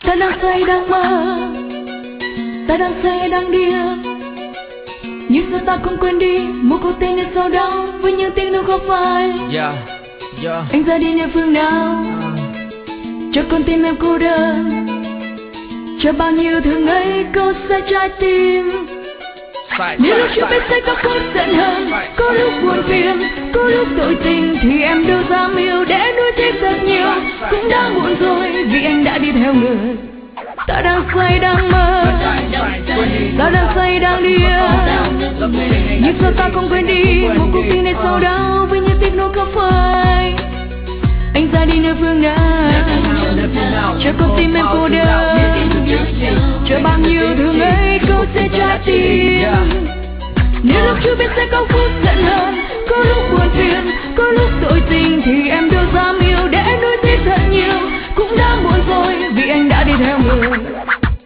Ta đang say đang mơ, ta đang say đang điên. Nhưng sao ta không quên đi một cuộc tình đến sau đó với những tiếng đâu không phải. Anh ra đi nơi phương nào cho con tim em cô đơn, cho bao nhiêu thương ấy câu xa trái tim. Nếu lúc chưa biết sẽ có phút giận hờn, có lúc buồn phiền, có lúc tội tình thì em đâu dám yêu để nuối tiếc rất nhiều. Cũng đã muộn rồi vì anh đã đi theo người. Ta đang say đang mơ, ta đang say đang điên. Nhưng sao ta không quên đi một cuộc tình này sau đó với những tiếc nuối không phai. Anh ra đi nơi phương nào cho con tim em cô đơn, cho bao nhiêu thương ấy câu sẽ trái tim. Nếu lúc chưa biết sẽ có phút giận hờn, có lúc buồn phiền, có lúc tội tình thì em đâu dám yêu để nuối tiếc thật nhiều. Cũng đã muộn rồi vì anh đã đi theo người.